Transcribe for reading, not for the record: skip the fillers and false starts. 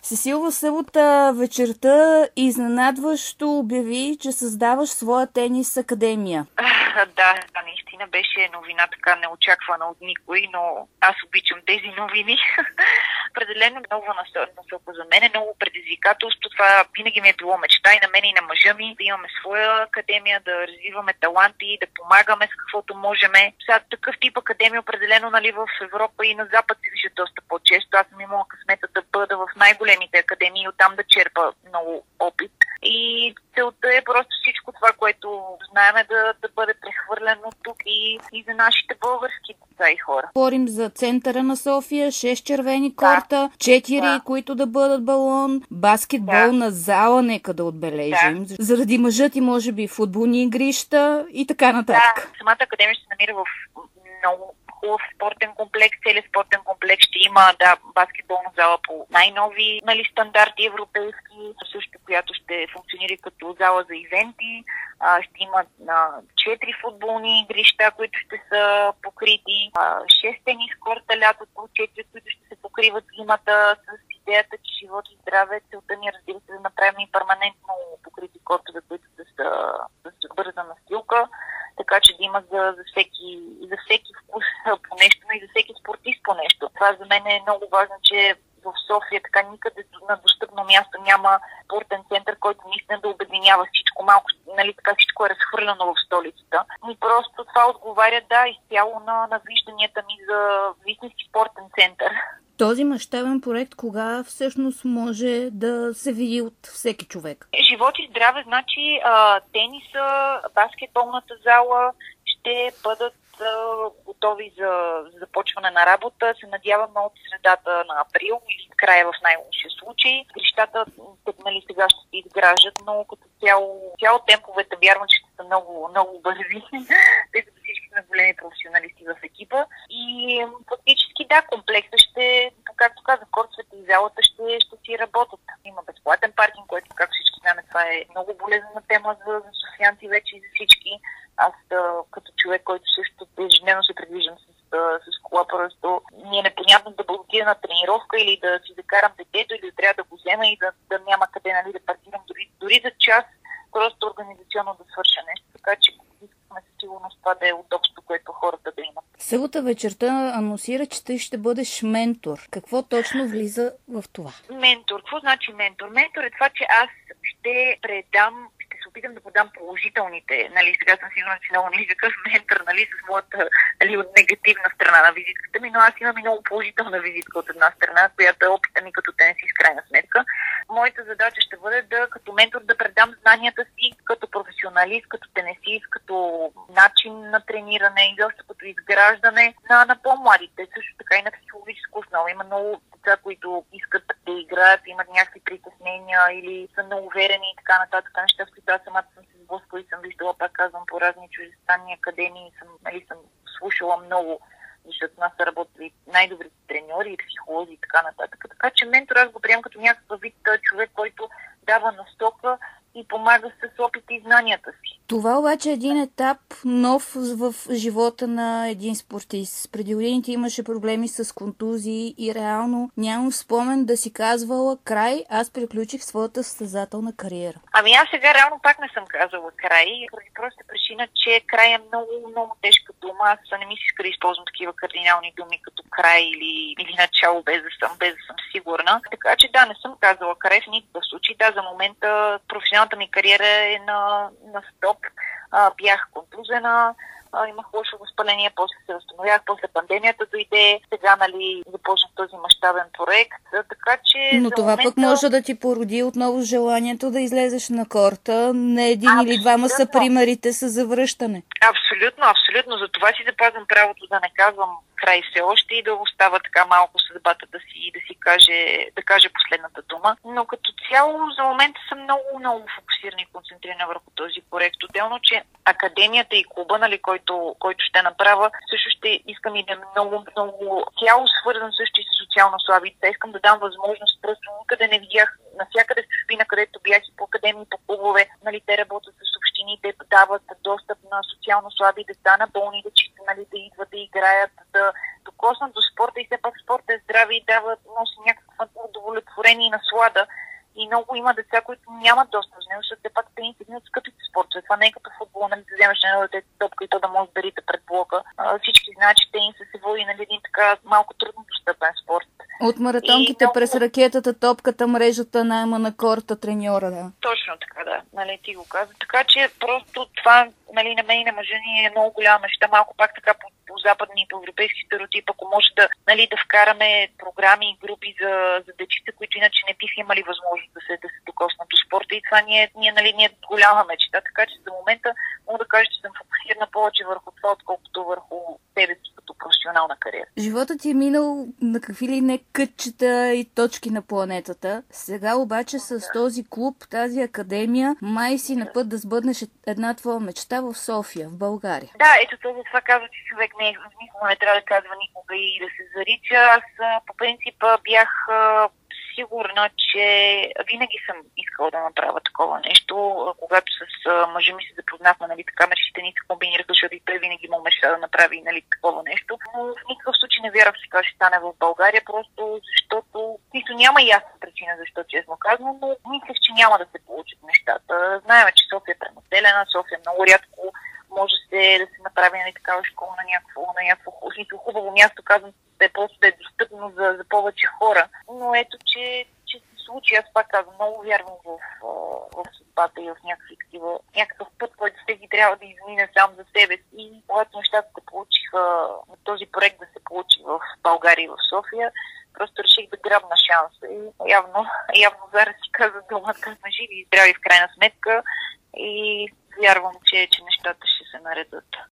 Сесил, в събота вечерта изненадващо обяви, че създаваш своя тенис академия. Да, наистина беше новина така неочаквана от никой, но аз обичам тези новини. Определено много насока за мен, много предизвикателство. Това винаги ми е било мечта и на мен и на мъжа ми, да имаме своя академия, да развиваме таланти, да помагаме с каквото можеме. Сега такъв тип академия определено в Европа и на Запад се вижда доста по-често. Аз съм имала късмета да бъда в най-големите академии и оттам да черпа много опит. И целта е просто всичко това, което знаем, да бъде прехвърлено тук и за нашите български деца и хора. Говорим за центъра на София, 6 червени корта, 4, които да бъдат балон, баскетболна зала, нека да отбележим. Заради мъжа ти, може би, футболни игрища и така нататък. Самата академия ще се намира в много хубав спортен комплекс. Целият спортен комплекс ще има баскетболна зала по най-нови стандарти европейски, също която ще функционира като зала за ивенти. Ще има 4 футболни игрища, които ще са покрити, 6 тенис корта лятото, 4, които ще се покриват зимата, с идеята, че живот и здраве. Целта ни, разбира се, да направим и перманентно покрити кортове, които да са с бърза настилка, така че да има за всеки вкус по нещо, но и за всеки спортист по нещо. Това за мен е много важно, че в София така никъде на достъпно място няма спортен център, който наистина да обединява всичко. Малко, така всичко е разхвърляно в столицата. И просто това отговаря, изцяло на вижданията ми за истински спортен център. Този мащабен проект кога всъщност може да се види от всеки човек? Живот и здраве, значи тениса, баскетболната зала ще бъдат готови за започване на работа. Се надяваме от средата на април или края в най-лошия случай. Игрищата сега ще се изграждат, но като цяло темповете вярвам, че ще са много, много бързи, тъй като всички сме големи професионалисти в екипа. И фактически комплексът ще, както казах, кортовете и залата ще си работят. Има безплатен паркинг, който, както всички знаем, това е много болезнена тема за софиянци вече и за всички. Аз като човек, който също ежедневно се предвиждам с кола, просто ми е непонятно да отида на тренировка или да си закарам детето, или да трябва да го взема и да няма къде да паркирам дори за час, просто организационно да свърша нещо. Така че искаме със сигурност това да е удобство, което хората да имат. Събота вечерта анонсира, че ти ще бъдеш ментор. Какво точно влиза в това? Ментор. Какво значи ментор? Ментор е това, че аз ще се опитам да подам положителните. Сега съм сигурна, че много никакъв ментор, с моята негативна страна на визитката ми, но аз имам и много положителна визитка от една страна, която е опита ми като тенисист в крайна сметка. Моята задача ще бъде като ментор да предам знанията си като професионалист, като тенисист, като начин на трениране и доста като изграждане на по-младите, също така и на психологическа основа. Има много деца, които искат да играят, имат някакви притеснения или са неуверени и така нататък. Неща, с които аз самата съм се сблъскала и съм виждала, пак казвам, по разни чуждестранни академии, съм слушала много, защото нас са работили най-добрите треньори и психолози и така нататък. Така че ментор аз го приемам като някакъв вид човек, който дава насока и помага с опита и знанията си. Това обаче е един етап нов в живота на един спортист. Преди годините имаше проблеми с контузии и реално нямам спомен да си казвала край, аз приключих своята състезателна кариера. Аз сега реално пак не съм казала край, поради проста причина, че край е много, много тежка дума. Аз не ми се иска да използвам такива кардинални думи като край или начало, без да съм сигурна. Така че не съм казала край в никакъв случай. За момента професионалната ми кариера е на стоп. Бях контузена, имах лошо възпаление, после се възстановях, после пандемията дойде, сега започнах този мащабен проект, така че... Но това пък може да ти породи отново желанието да излезеш на корта, не един или двама са примерите с завръщане. Абсолютно, за това си запазвам правото да не казвам край все още и да остава така малко съдбата да каже последната дума. Но като цяло за момента съм много, много фокусирана и концентрирана върху този проект. Отделно, че академията и клуба, който ще направя, също ще искам и да е много, много цяло свързан също и с социално слабите. Искам да дам възможност, просто никъде не видях, навсякъде в чужбина, където бях и по академии, по клубове, те работят с общините, дават достъп на социално слаби деца, на болни дечица, да идват да играят, да докоснат до спорта и все пак спорта е здраве и носи някакво удовлетворение и наслада влада. И много има деца, които нямат достъп до него, защото все пак тенис е един от скъпите спортове. Това не е като футбол, нали, да вземеш една детето топка и то да може да рита пред блока. Всички знаят, че тенис се води, нали, един така малко трудно достъпен спорт. От маратонките през ракетата, топката, мрежата, найма на корта, треньора, да. Точно така, да. Нали, ти го каза. Така че просто това, нали, на мен и на мъжа ни е много голяма мечта. Малко пак така по западни и по европейски стереотип, ако може да, нали, да вкараме програми и групи за дечица, които иначе не биха имали възможност да се докоснат до спорта. И това ни е голяма мечта. Така че за момента мога да кажа, че съм фокусирана повече върху това, отколкото върху себе си като професионална кариера. Животът ти е минал на какви ли не кътчета и точки на планетата. Сега обаче с този клуб, тази академия, май си на път да сбъднеш една твоя мечта в София, в България. Да, ето това казва, че човек никога не трябва да казва никога и да се зарича. Аз по принцип бях сигурна, че винаги съм искала да направя такова нещо. Когато с мъжа ми се запознахме, нали, така мечтите ни се комбинираха, защото и той винаги му мечта да направи, нали, такова нещо. Но в никакъв случай не вярвах, че това ще стане в България, просто защото няма ясна причина, защо честно казвам, но мислех, че няма да се получат нещата. Знаем, че София е пренаселена, София много рядко може да се направи, нали, такава школа на някакво хубаво място, казвам, да е просто да е достъпно за повече хора. Но ето, че се случи, аз пак казвам, много вярвам в съдбата и в някакъв път, който всеки трябва да измине сам за себе си. И когато нещата се получиха, този проект да се получи в България и в София, просто реших да грабна шанса. И явно зараз си каза думата, сме живи и здрави в крайна сметка. И вярвам, че нещата ще се наредят.